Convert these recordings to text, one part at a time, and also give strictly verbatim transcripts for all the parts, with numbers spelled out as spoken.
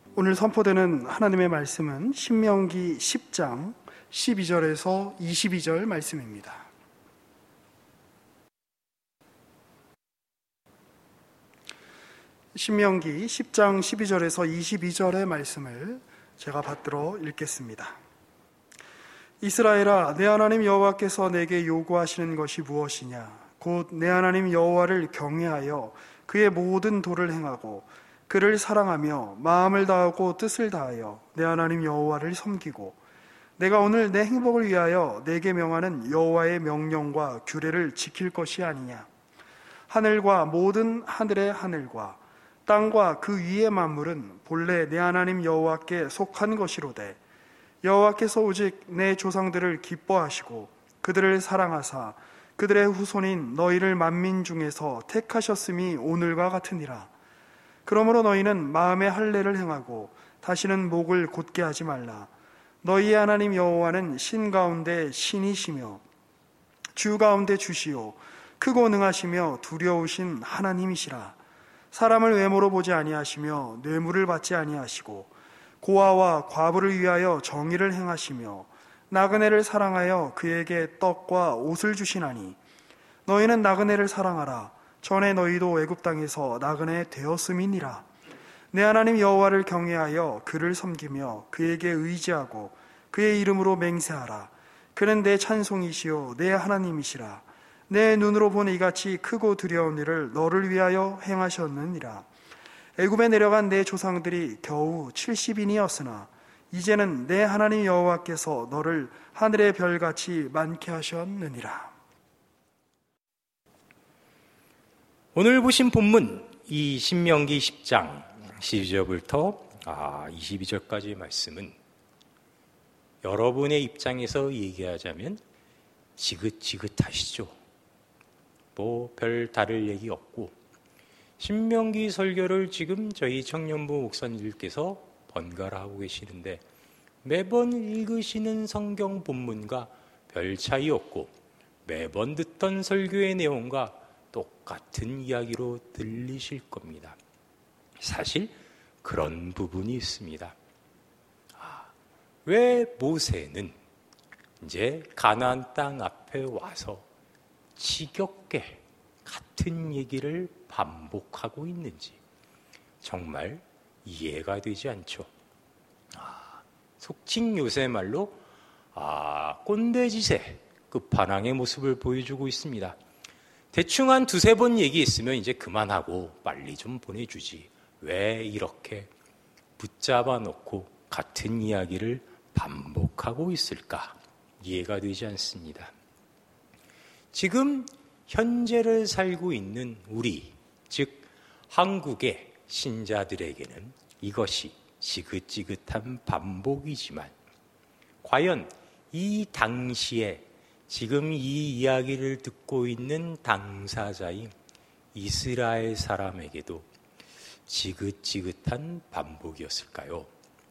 오늘 선포되는 하나님의 말씀은 신명기 십 장 십이 절에서 이십이 절 말씀입니다. 신명기 십 장 십이 절에서 이십이 절의 말씀을 제가 받들어 읽겠습니다. 이스라엘아, 내 하나님 여호와께서 내게 요구하시는 것이 무엇이냐? 곧 내 하나님 여호와를 경외하여 그의 모든 도를 행하고 그를 사랑하며 마음을 다하고 뜻을 다하여 내 하나님 여호와를 섬기고 내가 오늘 내 행복을 위하여 내게 명하는 여호와의 명령과 규례를 지킬 것이 아니냐? 하늘과 모든 하늘의 하늘과 땅과 그 위의 만물은 본래 내 하나님 여호와께 속한 것이로되 여호와께서 오직 내 조상들을 기뻐하시고 그들을 사랑하사 그들의 후손인 너희를 만민 중에서 택하셨음이 오늘과 같으니라. 그러므로 너희는 마음의 할례를 행하고 다시는 목을 곧게 하지 말라. 너희의 하나님 여호와는 신 가운데 신이시며 주 가운데 주시요 크고 능하시며 두려우신 하나님이시라. 사람을 외모로 보지 아니하시며 뇌물을 받지 아니하시고 고아와 과부를 위하여 정의를 행하시며 나그네를 사랑하여 그에게 떡과 옷을 주시나니 너희는 나그네를 사랑하라. 전에 너희도 애굽 땅에서 나그네 되었음이니라. 내 하나님 여호와를 경외하여 그를 섬기며 그에게 의지하고 그의 이름으로 맹세하라. 그는 내 찬송이시요 내 하나님이시라. 내 눈으로 본 이같이 크고 두려운 일을 너를 위하여 행하셨느니라. 애굽에 내려간 내 조상들이 겨우 칠십 인이었으나 이제는 내 하나님 여호와께서 너를 하늘의 별같이 많게 하셨느니라. 오늘 보신 본문 이 신명기 십 장 십이 절부터 아, 이십이 절까지의 말씀은 여러분의 입장에서 얘기하자면 지긋지긋하시죠. 뭐 별 다를 얘기 없고 신명기 설교를 지금 저희 청년부 목사님들께서 번갈아 하고 계시는데 매번 읽으시는 성경 본문과 별 차이 없고 매번 듣던 설교의 내용과 똑같은 이야기로 들리실 겁니다. 사실 그런 부분이 있습니다. 아, 왜 모세는 이제 가나안 땅 앞에 와서 지겹게 같은 얘기를 반복하고 있는지 정말 이해가 되지 않죠. 아, 속칭 요새 말로 아, 꼰대짓의 끝판왕의 모습을 보여주고 있습니다. 대충 한 두세 번 얘기했으면 이제 그만하고 빨리 좀 보내주지. 왜 이렇게 붙잡아 놓고 같은 이야기를 반복하고 있을까? 이해가 되지 않습니다. 지금 현재를 살고 있는 우리, 즉 한국의 신자들에게는 이것이 지긋지긋한 반복이지만 과연 이 당시에 지금 이 이야기를 듣고 있는 당사자인 이스라엘 사람에게도 지긋지긋한 반복이었을까요?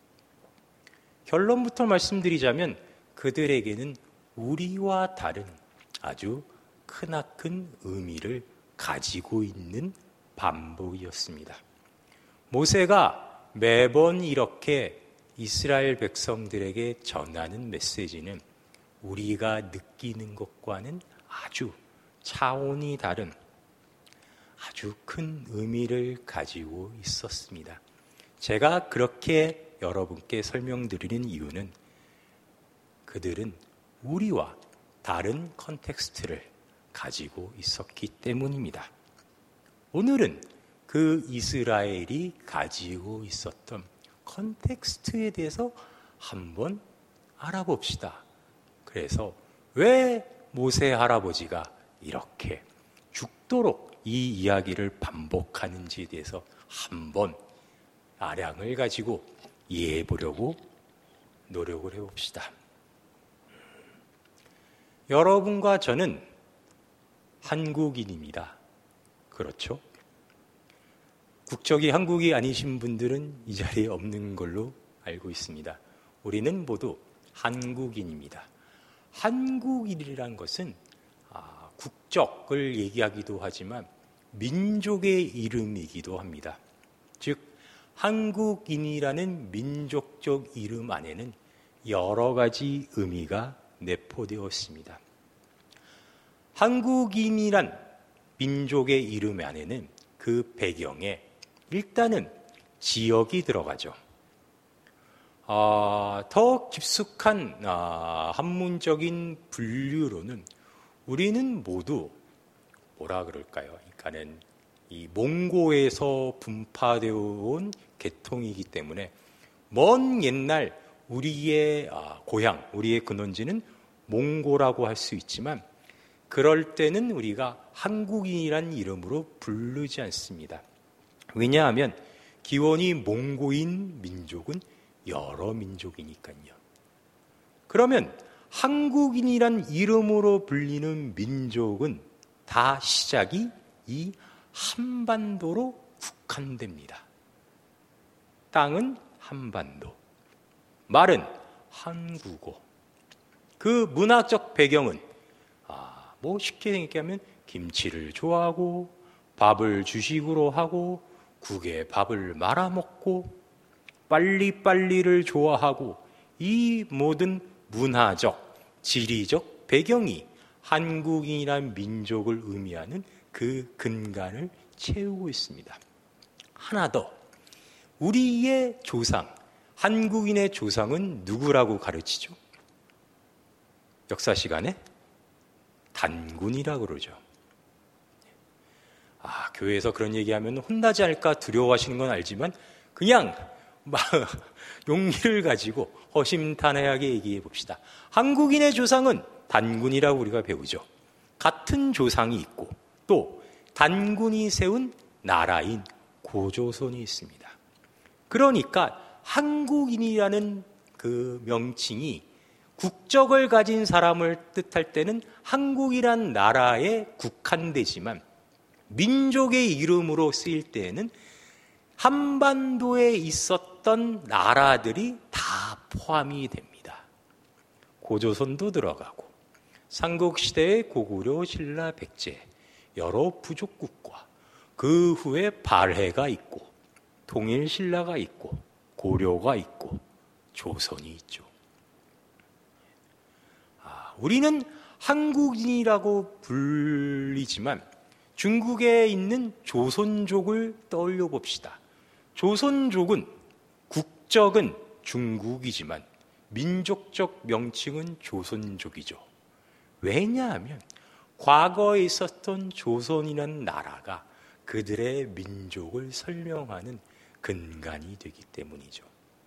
결론부터 말씀드리자면 그들에게는 우리와 다른 아주 크나큰 의미를 가지고 있는 반복이었습니다. 모세가 매번 이렇게 이스라엘 백성들에게 전하는 메시지는 우리가 느끼는 것과는 아주 차원이 다른 아주 큰 의미를 가지고 있었습니다. 제가 그렇게 여러분께 설명드리는 이유는 그들은 우리와 다른 컨텍스트를 가지고 있었기 때문입니다. 오늘은 그 이스라엘이 가지고 있었던 컨텍스트에 대해서 한번 알아봅시다. 그래서 왜 모세 할아버지가 이렇게 죽도록 이 이야기를 반복하는지에 대해서 한번 아량을 가지고 이해해 보려고 노력을 해봅시다. 여러분과 저는 한국인입니다. 그렇죠? 국적이 한국이 아니신 분들은 이 자리에 없는 걸로 알고 있습니다. 우리는 모두 한국인입니다. 한국인이라는 것은 아, 국적을 얘기하기도 하지만 민족의 이름이기도 합니다. 즉 한국인이라는 민족적 이름 안에는 여러 가지 의미가 내포되었습니다. 한국인이란 민족의 이름 안에는 그 배경에 일단은 지역이 들어가죠. 아, 더 깊숙한 아, 한문적인 분류로는 우리는 모두 뭐라 그럴까요? 그러니까는 이 몽고에서 분파되어 온 계통이기 때문에 먼 옛날 우리의 아, 고향, 우리의 근원지는 몽고라고 할 수 있지만 그럴 때는 우리가 한국인이란 이름으로 부르지 않습니다. 왜냐하면 기원이 몽고인 민족은 여러 민족이니까요. 그러면 한국인이란 이름으로 불리는 민족은 다 시작이 이 한반도로 국한됩니다. 땅은 한반도, 말은 한국어. 그 문화적 배경은 아, 뭐 쉽게 생각하면 김치를 좋아하고 밥을 주식으로 하고 국에 밥을 말아 먹고 빨리빨리를 좋아하고 이 모든 문화적, 지리적 배경이 한국인이란 민족을 의미하는 그 근간을 채우고 있습니다. 하나 더, 우리의 조상, 한국인의 조상은 누구라고 가르치죠? 역사 시간에 단군이라고 그러죠. 아, 교회에서 그런 얘기하면 혼나지 않을까 두려워하시는 건 알지만 그냥 막 용기를 가지고 허심탄회하게 얘기해 봅시다. 한국인의 조상은 단군이라고 우리가 배우죠. 같은 조상이 있고 또 단군이 세운 나라인 고조선이 있습니다. 그러니까 한국인이라는 그 명칭이 국적을 가진 사람을 뜻할 때는 한국이란 나라에 국한되지만 민족의 이름으로 쓰일 때에는 한반도에 있었던 나라들이 다 포함이 됩니다. 고조선도 들어가고 삼국시대의 고구려, 신라, 백제 여러 부족국과 그 후에 발해가 있고 통일 신라가 있고 고려가 있고 조선이 있죠. 아, 우리는 한국인이라고 불리지만 중국에 있는 조선족을 떠올려 봅시다. 조선족은 국적은 중국이지만 민족적 명칭은 조선족이죠. 왜냐하면 과거에 있었던 조선이라는 나라가 그들의 민족을 설명하는 근간이 되기 때문이죠.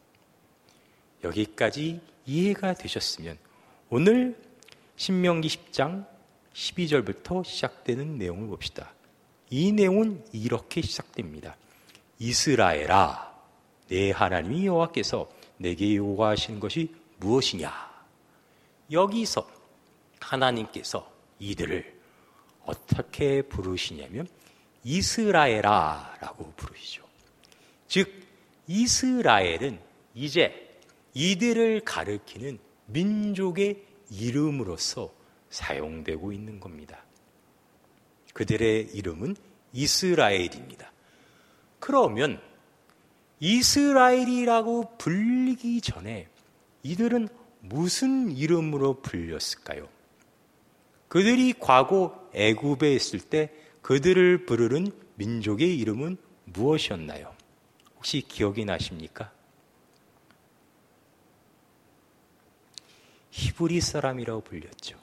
여기까지 이해가 되셨으면 오늘 신명기 십 장 십이 절부터 시작되는 내용을 봅시다. 이 내용은 이렇게 시작됩니다. 이스라엘아, 내 하나님 여호와께서 내게 요구하시는 것이 무엇이냐? 여기서 하나님께서 이들을 어떻게 부르시냐면 이스라엘아 라고 부르시죠. 즉 이스라엘은 이제 이들을 가리키는 민족의 이름으로서 사용되고 있는 겁니다. 그들의 이름은 이스라엘입니다. 그러면 이스라엘이라고 불리기 전에 이들은 무슨 이름으로 불렸을까요? 그들이 과거 애굽에 있을 때 그들을 부르는 민족의 이름은 무엇이었나요? 혹시 기억이 나십니까? 히브리 사람이라고 불렸죠.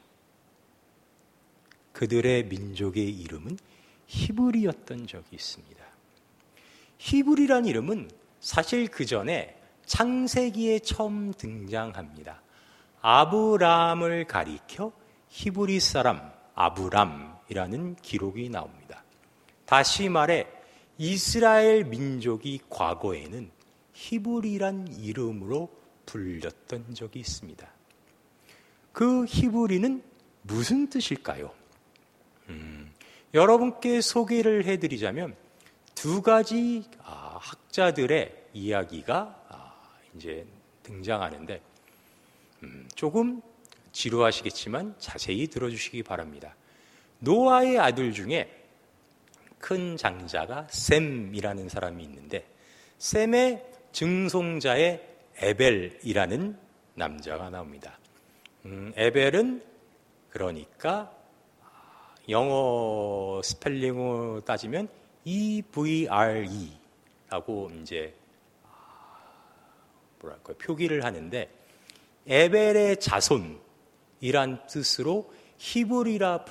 그들의 민족의 이름은 히브리였던 적이 있습니다. 히브리란 이름은 사실 그 전에 창세기에 처음 등장합니다. 아브람을 가리켜 히브리 사람 아브람이라는 기록이 나옵니다. 다시 말해 이스라엘 민족이 과거에는 히브리란 이름으로 불렸던 적이 있습니다. 그 히브리는 무슨 뜻일까요? 음, 여러분께 소개를 해드리자면 두 가지 아, 학자들의 이야기가 아, 이제 등장하는데 음, 조금 지루하시겠지만 자세히 들어주시기 바랍니다. 노아의 아들 중에 큰 장자가 셈이라는 사람이 있는데 셈의 증손자의 에벨이라는 남자가 나옵니다. 음, 에벨은 그러니까 영어 스펠링으로 따지면 이 브이 알 이라고 이제 뭐랄까 표기를 하는데, 에벨의 자손이란 뜻으로 히브리라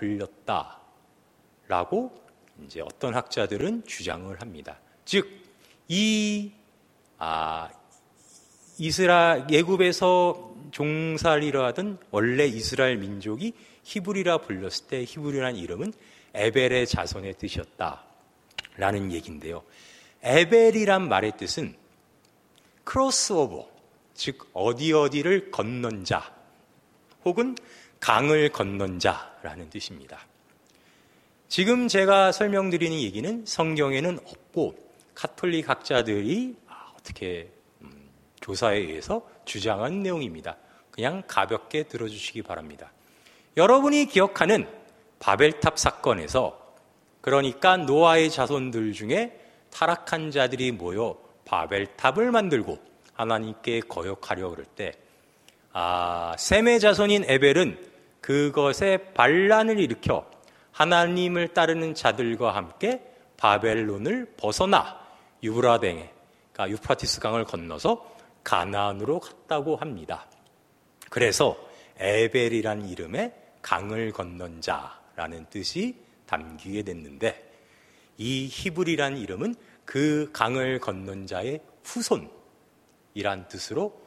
불렸다라고 이제 어떤 학자들은 주장을 합니다. 즉, 이 아, 이스라엘 예굽에서 종살이를 하던 원래 이스라엘 민족이 히브리라 불렸을 때 히브리라는 이름은 에벨의 자손의 뜻이었다라는 얘기인데요. 에벨이란 말의 뜻은 크로스오버, 즉 어디 어디를 건넌 자 혹은 강을 건넌 자라는 뜻입니다. 지금 제가 설명드리는 얘기는 성경에는 없고 가톨릭 학자들이 어떻게 음, 조사에 의해서 주장한 내용입니다. 그냥 가볍게 들어주시기 바랍니다. 여러분이 기억하는 바벨탑 사건에서, 그러니까 노아의 자손들 중에 타락한 자들이 모여 바벨탑을 만들고 하나님께 거역하려고 그럴 때, 아, 셈의 자손인 에벨은 그것에 반란을 일으켜 하나님을 따르는 자들과 함께 바벨론을 벗어나 유브라데에, 그러니까 유프라티스 강을 건너서 가나안으로 갔다고 합니다. 그래서 에벨이라는 이름에 강을 건넌 자라는 뜻이 담기게 됐는데, 이 히브리라는 이름은 그 강을 건넌 자의 후손이란 뜻으로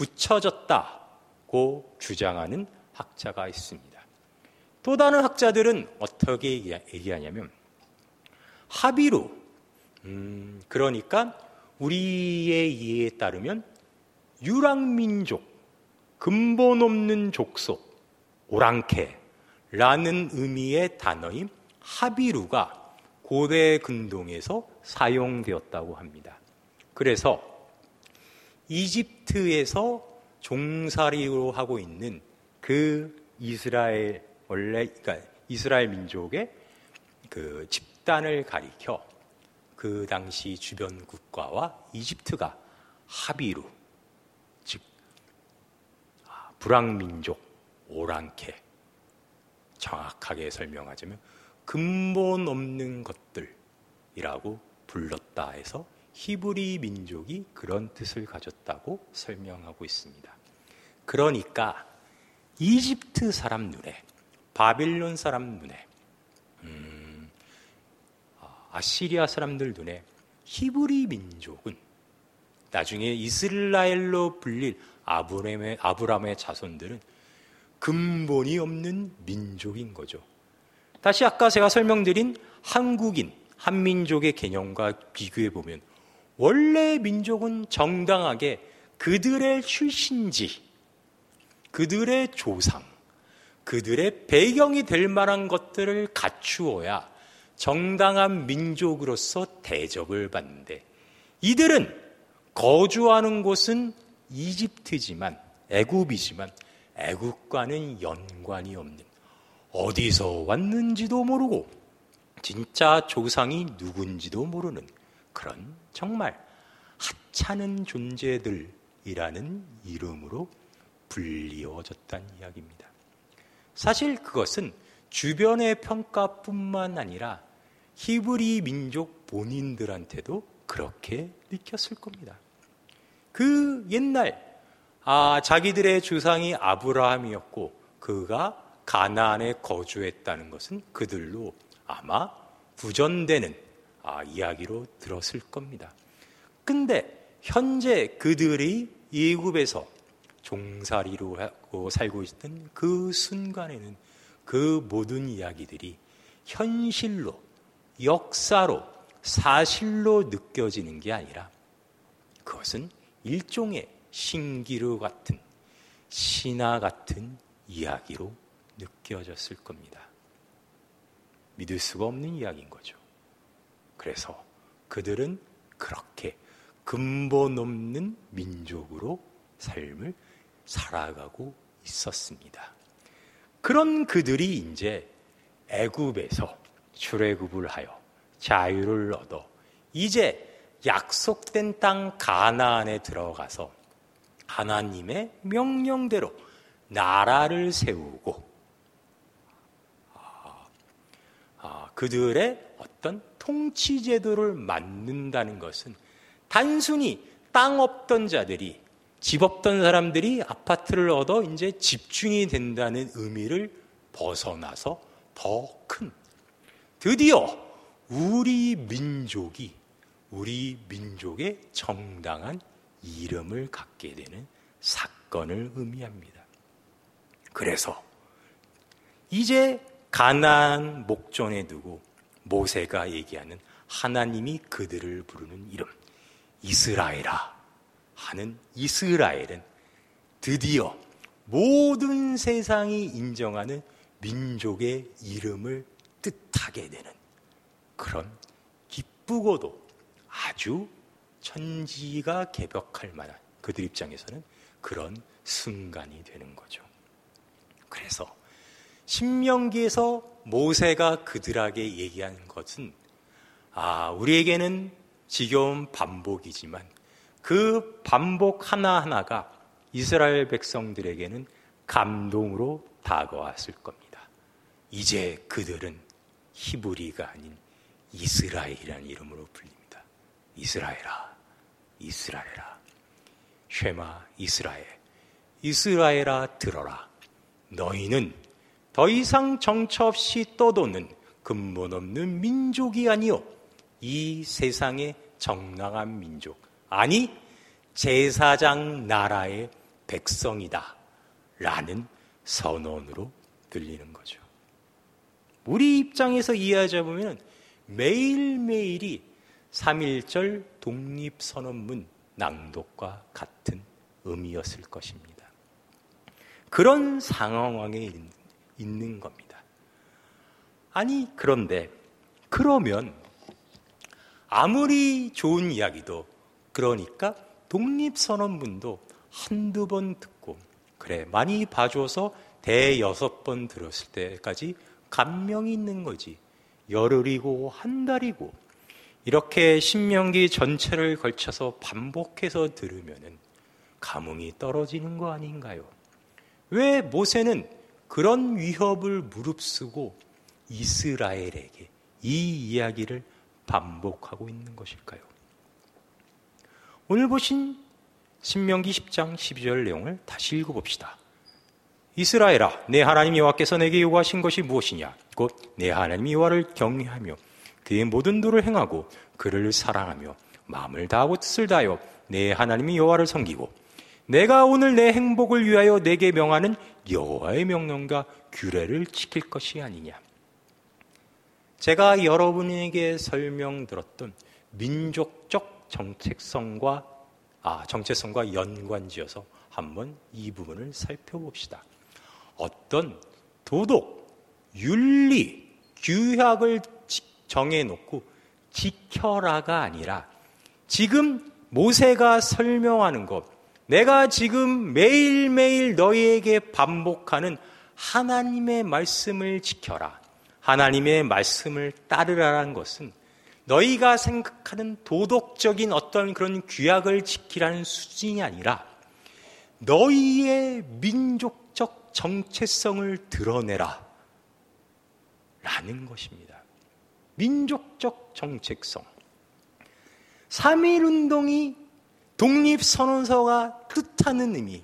붙여졌다고 주장하는 학자가 있습니다. 또 다른 학자들은 어떻게 얘기하냐면, 하비루, 음, 그러니까 우리의 이해에 따르면 유랑민족, 근본 없는 족속, 오랑캐라는 의미의 단어인 하비루가 고대 근동에서 사용되었다고 합니다. 그래서 이집트에서 종살이로 하고 있는 그 이스라엘, 원래 그러니까 이스라엘 민족의 그 집단을 가리켜 그 당시 주변 국가와 이집트가 하비루, 즉 불황민족, 오랑캐, 정확하게 설명하자면 근본 없는 것들이라고 불렀다 해서 히브리 민족이 그런 뜻을 가졌다고 설명하고 있습니다. 그러니까 이집트 사람 눈에, 바빌론 사람 눈에, 음, 아시리아 사람들 눈에 히브리 민족은 나중에 이스라엘로 불릴 아브람의, 아브람의 자손들은 근본이 없는 민족인 거죠. 다시 아까 제가 설명드린 한국인, 한민족의 개념과 비교해 보면 원래 민족은 정당하게 그들의 출신지, 그들의 조상, 그들의 배경이 될 만한 것들을 갖추어야 정당한 민족으로서 대접을 받는데, 이들은 거주하는 곳은 이집트지만, 애굽이지만 애굽과는 연관이 없는, 어디서 왔는지도 모르고 진짜 조상이 누군지도 모르는 그런 정말 하찮은 존재들이라는 이름으로 불리워졌다는 이야기입니다. 사실 그것은 주변의 평가뿐만 아니라 히브리 민족 본인들한테도 그렇게 느꼈을 겁니다. 그 옛날 아, 자기들의 조상이 아브라함이었고 그가 가나안에 거주했다는 것은 그들로 아마 구전되는 아, 이야기로 들었을 겁니다. 근데 현재 그들이 애굽에서 종살이로 하고 살고 있던 그 순간에는 그 모든 이야기들이 현실로, 역사로, 사실로 느껴지는 게 아니라 그것은 일종의 신기루 같은, 신화 같은 이야기로 느껴졌을 겁니다. 믿을 수가 없는 이야기인 거죠. 그래서 그들은 그렇게 근본 없는 민족으로 삶을 살아가고 있었습니다. 그런 그들이 이제 애굽에서 출애굽을 하여 자유를 얻어 이제 약속된 땅 가나안에 들어가서 하나님의 명령대로 나라를 세우고 아, 아, 그들의 어떤 통치 제도를 만든다는 것은 단순히 땅 없던 자들이, 집 없던 사람들이 아파트를 얻어 이제 집중이 된다는 의미를 벗어나서 더 큰, 드디어 우리 민족이, 우리 민족의 정당한 이름을 갖게 되는 사건을 의미합니다. 그래서 이제 가나안 목전에 두고 모세가 얘기하는 하나님이 그들을 부르는 이름, 이스라엘아 하는 이스라엘은 드디어 모든 세상이 인정하는 민족의 이름을 뜻하게 되는 그런 기쁘고도 아주 천지가 개벽할 만한, 그들 입장에서는 그런 순간이 되는 거죠. 그래서 신명기에서 모세가 그들에게 얘기한 것은 아, 우리에게는 지겨운 반복이지만 그 반복 하나하나가 이스라엘 백성들에게는 감동으로 다가왔을 겁니다. 이제 그들은 히브리가 아닌 이스라엘이라는 이름으로 불립니다. 이스라엘아, 이스라엘아, 쉐마 이스라엘, 이스라엘아 들어라. 너희는 더 이상 정처 없이 떠도는 근본 없는 민족이 아니요, 이 세상의 정당한 민족, 아니 제사장 나라의 백성이다 라는 선언으로 들리는 거죠. 우리 입장에서 이해하자면 매일매일이 삼일절 독립선언문 낭독과 같은 의미였을 것입니다. 그런 상황에 있는 겁니다. 아니, 그런데 그러면 아무리 좋은 이야기도, 그러니까 독립선언문도 한두 번 듣고 그래 많이 봐줘서 대여섯 번 들었을 때까지 감명이 있는 거지, 열흘이고 한 달이고 이렇게 신명기 전체를 걸쳐서 반복해서 들으면은 감흥이 떨어지는 거 아닌가요? 왜 모세는 그런 위협을 무릅쓰고 이스라엘에게 이 이야기를 반복하고 있는 것일까요? 오늘 보신 신명기 십 장 십이 절 내용을 다시 읽어봅시다. 이스라엘아, 내 하나님 여호와께서 내게 요구하신 것이 무엇이냐? 곧 내 하나님 여호와를 경외하며 그의 모든 도를 행하고 그를 사랑하며 마음을 다하고 뜻을 다하여 내 하나님 여호와를 섬기고 내가 오늘 내 행복을 위하여 내게 명하는 여호와의 명령과 규례를 지킬 것이 아니냐. 제가 여러분에게 설명드렸던 민족적 정체성과 아, 정체성과 연관지어서 한번 이 부분을 살펴봅시다. 어떤 도덕, 윤리, 규약을 정해놓고 지켜라가 아니라 지금 모세가 설명하는 것, 내가 지금 매일매일 너희에게 반복하는 하나님의 말씀을 지켜라, 하나님의 말씀을 따르라는 것은 너희가 생각하는 도덕적인 어떤 그런 규약을 지키라는 수준이 아니라 너희의 민족적 정체성을 드러내라 라는 것입니다. 민족적 정체성. 삼일운동이 독립선언서가 뜻하는 의미.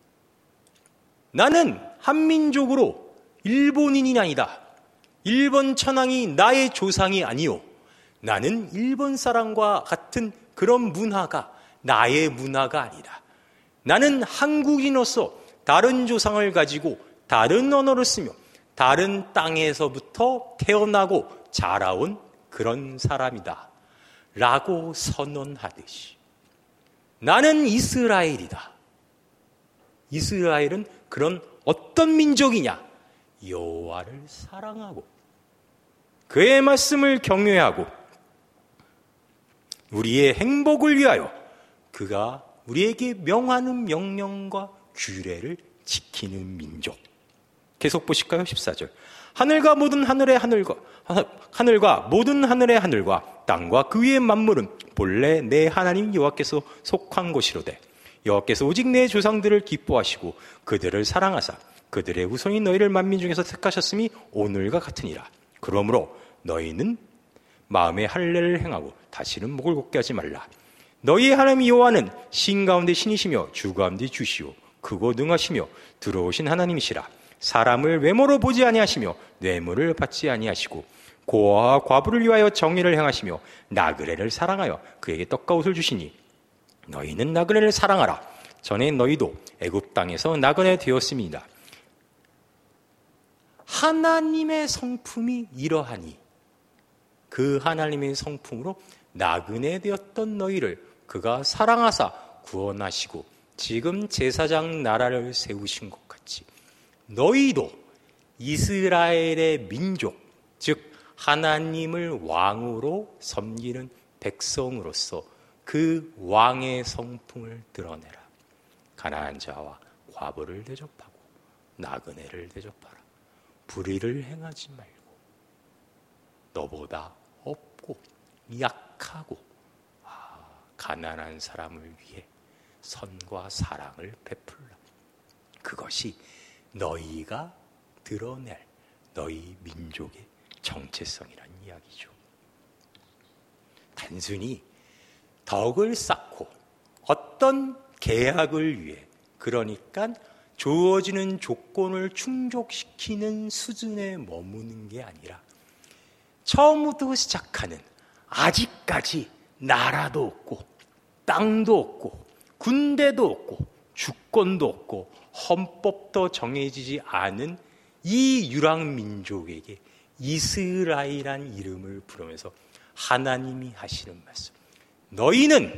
나는 한민족으로 일본인이 아니다. 일본 천황이 나의 조상이 아니오. 나는 일본 사람과 같은 그런 문화가 나의 문화가 아니다. 나는 한국인으로서 다른 조상을 가지고 다른 언어를 쓰며 다른 땅에서부터 태어나고 자라온 그런 사람이다 라고 선언하듯이 나는 이스라엘이다. 이스라엘은 그런 어떤 민족이냐? 여호와를 사랑하고 그의 말씀을 경외하고 우리의 행복을 위하여 그가 우리에게 명하는 명령과 규례를 지키는 민족. 계속 보실까요? 십사 절. 하늘과 모든 하늘의 하늘과 하늘과 모든 하늘의 하늘과 땅과 그 위의 만물은 본래 내 하나님 여호와께서 속한 것이로되 여호와께서 오직 내 조상들을 기뻐하시고 그들을 사랑하사 그들의 후손이 너희를 만민 중에서 택하셨음이 오늘과 같으니라. 그러므로 너희는 마음에 할례를 행하고 다시는 목을 곧게 하지 말라. 너희의 하나님 여호와는 신 가운데 신이시며 주 가운데 주시오 크고 능하시며 들어오신 하나님이시라. 사람을 외모로 보지 아니하시며 뇌물을 받지 아니하시고 고아와 과부를 위하여 정의를 행하시며 나그네를 사랑하여 그에게 떡과 옷을 주시니 너희는 나그네를 사랑하라. 전에 너희도 애굽 땅에서 나그네 되었음이니라. 하나님의 성품이 이러하니 그 하나님의 성품으로 나그네 되었던 너희를 그가 사랑하사 구원하시고 지금 제사장 나라를 세우신 것 같이 너희도 이스라엘의 민족, 즉 하나님을 왕으로 섬기는 백성으로서 그 왕의 성품을 드러내라. 가난한 자와 과부를 대접하고 나그네를 대접하라. 불의를 행하지 말고 너보다 없고 약하고 아, 가난한 사람을 위해 선과 사랑을 베풀라. 그것이 너희가 드러낼 너희 민족의 정체성이란 이야기죠. 단순히 덕을 쌓고 어떤 계약을 위해, 그러니까 주어지는 조건을 충족시키는 수준에 머무는 게 아니라 처음부터 시작하는, 아직까지 나라도 없고 땅도 없고 군대도 없고 주권도 없고 헌법도 정해지지 않은 이 유랑민족에게 이스라엘이란 이름을 부르면서 하나님이 하시는 말씀, 너희는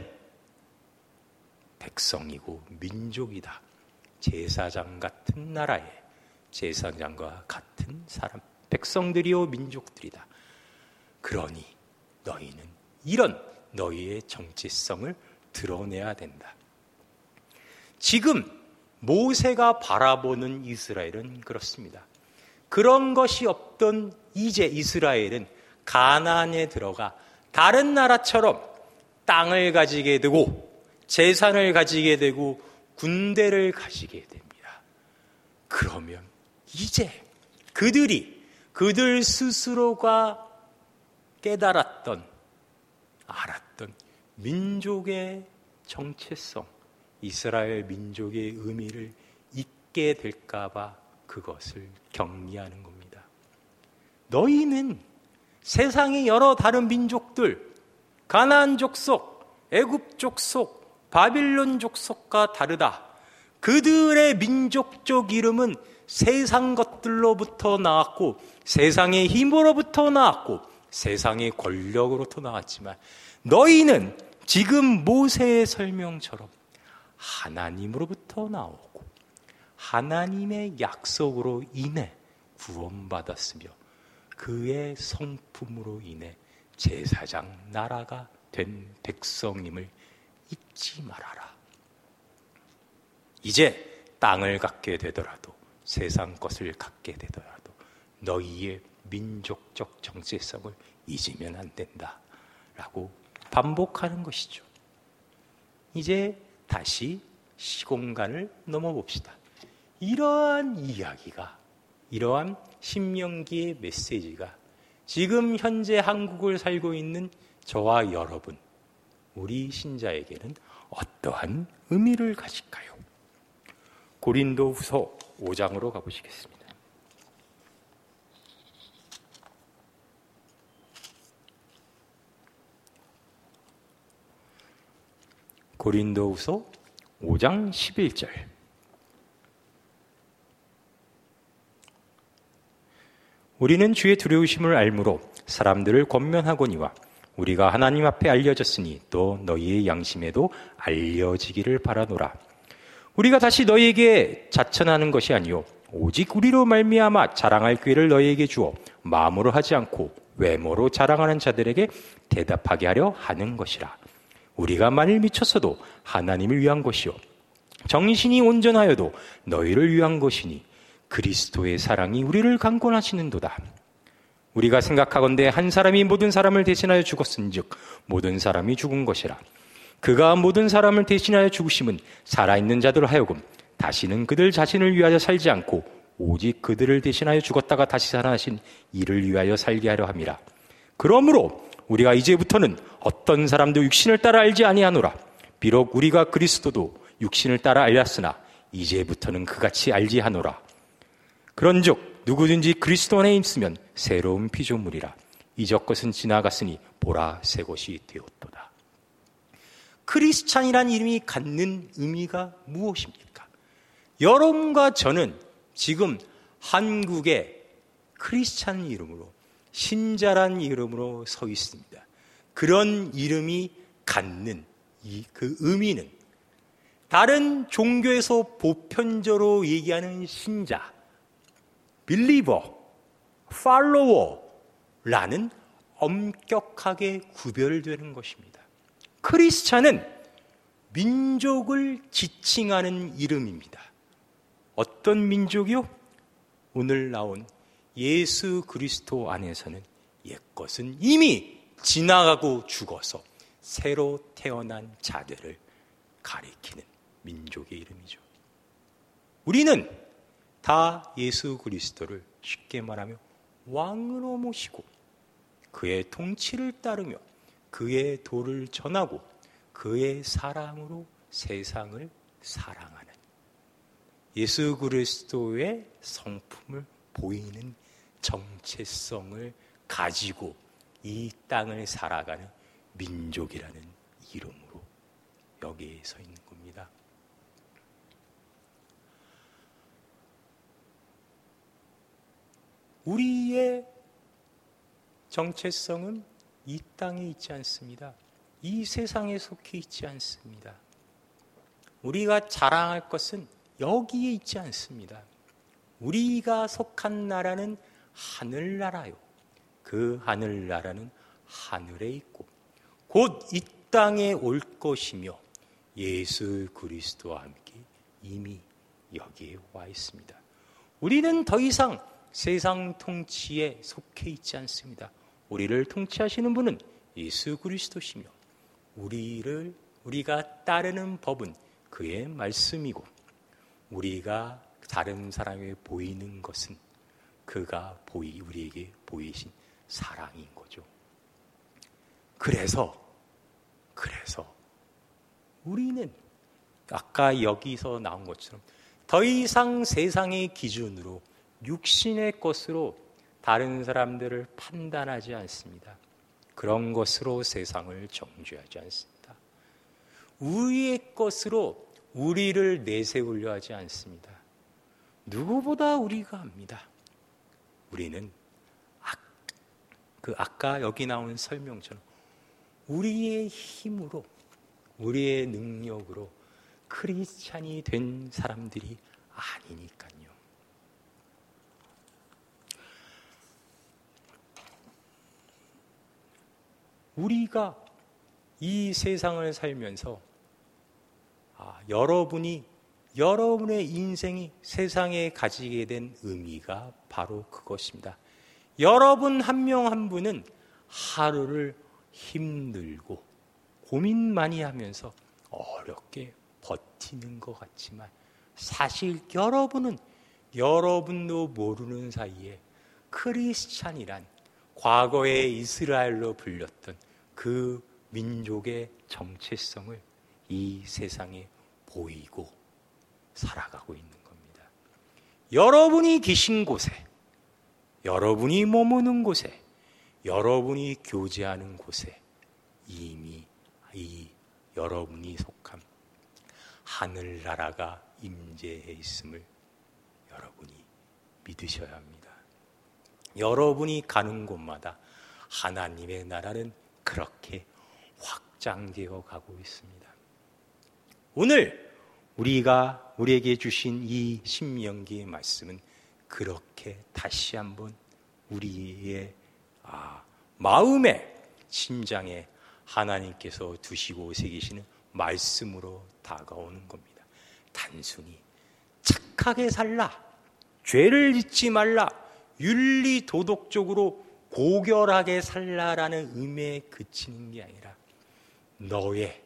백성이고 민족이다. 제사장 같은 나라에 제사장과 같은 사람, 백성들이요 민족들이다. 그러니 너희는 이런 너희의 정체성을 드러내야 된다. 지금 모세가 바라보는 이스라엘은 그렇습니다. 그런 것이 없던 이제 이스라엘은 가나안에 들어가 다른 나라처럼 땅을 가지게 되고 재산을 가지게 되고 군대를 가지게 됩니다. 그러면 이제 그들이 그들 스스로가 깨달았던, 알았던 민족의 정체성, 이스라엘 민족의 의미를 잊게 될까 봐 그것을 격리하는 겁니다. 너희는 세상의 여러 다른 민족들, 가나안 족속, 애굽 족속, 바빌론 족속과 다르다. 그들의 민족적 이름은 세상 것들로부터 나왔고 세상의 힘으로부터 나왔고 세상의 권력으로부터 나왔지만 너희는 지금 모세의 설명처럼 하나님으로부터 나오고 하나님의 약속으로 인해 구원받았으며 그의 성품으로 인해 제사장 나라가 된 백성임을 잊지 말아라. 이제 땅을 갖게 되더라도 세상 것을 갖게 되더라도 너희의 민족적 정체성을 잊으면 안 된다 라고 반복하는 것이죠. 이제 다시 시공간을 넘어봅시다. 이러한 이야기가, 이러한 신명기의 메시지가 지금 현재 한국을 살고 있는 저와 여러분, 우리 신자에게는 어떠한 의미를 가질까요? 고린도후서 오 장으로 가보시겠습니다. 고린도후서 오 장 십일 절. 우리는 주의 두려우심을 알므로 사람들을 권면하거니와 우리가 하나님 앞에 알려졌으니 또 너희의 양심에도 알려지기를 바라노라. 우리가 다시 너희에게 자천하는 것이 아니요 오직 우리로 말미암아 자랑할 기회를 너희에게 주어 마음으로 하지 않고 외모로 자랑하는 자들에게 대답하게 하려 하는 것이라. 우리가 만일 미쳤어도 하나님을 위한 것이요 정신이 온전하여도 너희를 위한 것이니 그리스도의 사랑이 우리를 강권하시는도다. 우리가 생각하건대 한 사람이 모든 사람을 대신하여 죽었은즉 모든 사람이 죽은 것이라. 그가 모든 사람을 대신하여 죽으심은 살아있는 자들 하여금 다시는 그들 자신을 위하여 살지 않고 오직 그들을 대신하여 죽었다가 다시 살아나신 이를 위하여 살게 하려 함이라. 그러므로 우리가 이제부터는 어떤 사람도 육신을 따라 알지 아니하노라. 비록 우리가 그리스도도 육신을 따라 알렸으나 이제부터는 그같이 알지 하노라. 그런즉 누구든지 그리스도 안에 있으면 새로운 피조물이라. 이적 것은 지나갔으니 보라 새 것이 되었도다. 크리스찬이란 이름이 갖는 의미가 무엇입니까? 여러분과 저는 지금 한국의 크리스찬 이름으로, 신자란 이름으로 서 있습니다. 그런 이름이 갖는 이 그 의미는 다른 종교에서 보편적으로 얘기하는 신자, 빌리버, 팔로워라는 엄격하게 구별되는 것입니다. 크리스찬은 민족을 지칭하는 이름입니다. 어떤 민족이요? 오늘 나온 예수 그리스도 안에서는 옛것은 이미 지나가고 죽어서 새로 태어난 자들을 가리키는 민족의 이름이죠. 우리는 다 예수 그리스도를 쉽게 말하며 왕으로 모시고 그의 통치를 따르며 그의 도를 전하고 그의 사랑으로 세상을 사랑하는 예수 그리스도의 성품을 보이는 정체성을 가지고 이 땅을 살아가는 민족이라는 이름으로 여기에 서 있는 겁니다. 우리의 정체성은 이 땅에 있지 않습니다. 이 세상에 속해 있지 않습니다. 우리가 자랑할 것은 여기에 있지 않습니다. 우리가 속한 나라는 하늘나라요. 그 하늘나라는 하늘에 있고 곧 이 땅에 올 것이며 예수 그리스도와 함께 이미 여기에 와 있습니다. 우리는 더 이상 세상 통치에 속해 있지 않습니다. 우리를 통치하시는 분은 예수 그리스도시며 우리를 우리가 따르는 법은 그의 말씀이고 우리가 다른 사람에게 보이는 것은 그가 보이 우리에게 보이신 사랑인 거죠. 그래서 그래서 우리는 아까 여기서 나온 것처럼 더 이상 세상의 기준으로 육신의 것으로 다른 사람들을 판단하지 않습니다. 그런 것으로 세상을 정죄하지 않습니다. 우리의 것으로 우리를 내세우려 하지 않습니다. 누구보다 우리가 압니다. 우리는 아, 그 아까 여기 나온 설명처럼 우리의 힘으로 우리의 능력으로 크리스찬이 된 사람들이 아니니까요. 우리가 이 세상을 살면서 아, 여러분이 여러분의 인생이 세상에 가지게 된 의미가 바로 그것입니다. 여러분 한 명 한 분은 하루를 힘들고 고민 많이 하면서 어렵게 버티는 것 같지만 사실 여러분은 여러분도 모르는 사이에 크리스찬이란 과거에 이스라엘로 불렸던 그 민족의 정체성을 이 세상에 보이고 살아가고 있는 겁니다. 여러분이 계신 곳에, 여러분이 머무는 곳에, 여러분이 교제하는 곳에 이미 이 여러분이 속한 하늘나라가 임재해 있음을 여러분이 믿으셔야 합니다. 여러분이 가는 곳마다 하나님의 나라는 그렇게 확장되어 가고 있습니다. 오늘 우리가 우리에게 주신 이 신명기의 말씀은 그렇게 다시 한번 우리의 아, 마음에 심장에 하나님께서 두시고 새기시는 말씀으로 다가오는 겁니다. 단순히 착하게 살라, 죄를 짓지 말라, 윤리 도덕적으로 고결하게 살라라는 의미에 그치는 게 아니라 너의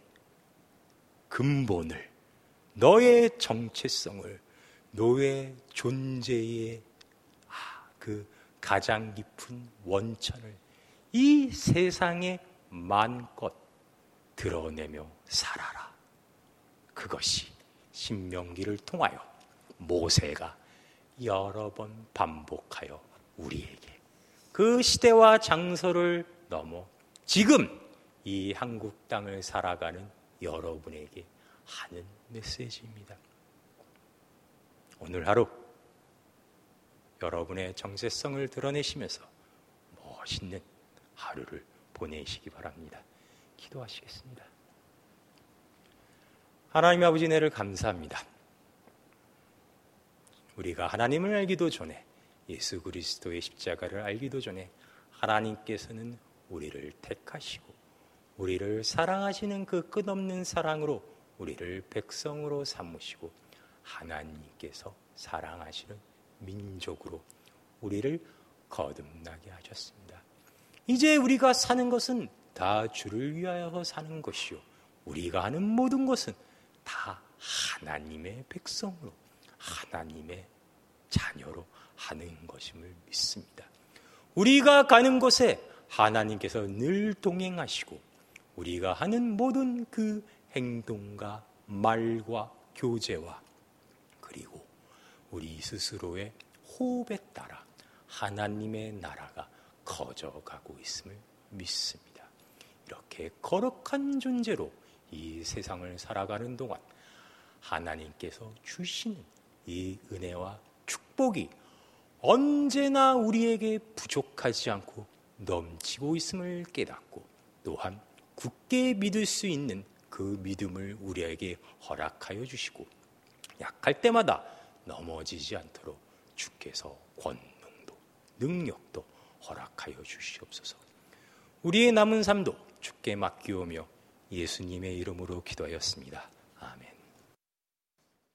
근본을, 너의 정체성을, 너의 존재의 그 가장 깊은 원천을 이 세상에 마음껏 드러내며 살아라. 그것이 신명기를 통하여 모세가 여러 번 반복하여 우리에게 그 시대와 장소를 넘어 지금 이 한국 땅을 살아가는 여러분에게 하는 메시지입니다. 오늘 하루 여러분의 정체성을 드러내시면서 멋있는 하루를 보내시기 바랍니다. 기도하시겠습니다. 하나님 아버지, 은혜를 감사합니다. 우리가 하나님을 알기도 전에, 예수 그리스도의 십자가를 알기도 전에 하나님께서는 우리를 택하시고 우리를 사랑하시는 그 끝없는 사랑으로 우리를 백성으로 삼으시고 하나님께서 사랑하시는 민족으로 우리를 거듭나게 하셨습니다. 이제 우리가 사는 것은 다 주를 위하여 사는 것이요, 우리가 하는 모든 것은 다 하나님의 백성으로, 하나님의 자녀로 하는 것임을 믿습니다. 우리가 가는 곳에 하나님께서 늘 동행하시고 우리가 하는 모든 그 행동과 말과 교제와 그리고 우리 스스로의 호흡에 따라 하나님의 나라가 커져가고 있음을 믿습니다. 이렇게 거룩한 존재로 이 세상을 살아가는 동안 하나님께서 주시는 이 은혜와 축복이 언제나 우리에게 부족하지 않고 넘치고 있음을 깨닫고 또한 굳게 믿을 수 있는 그 믿음을 우리에게 허락하여 주시고 약할 때마다 넘어지지 않도록 주께서 권능도 능력도 허락하여 주시옵소서. 우리의 남은 삶도 주께 맡기오며 예수님의 이름으로 기도하였습니다.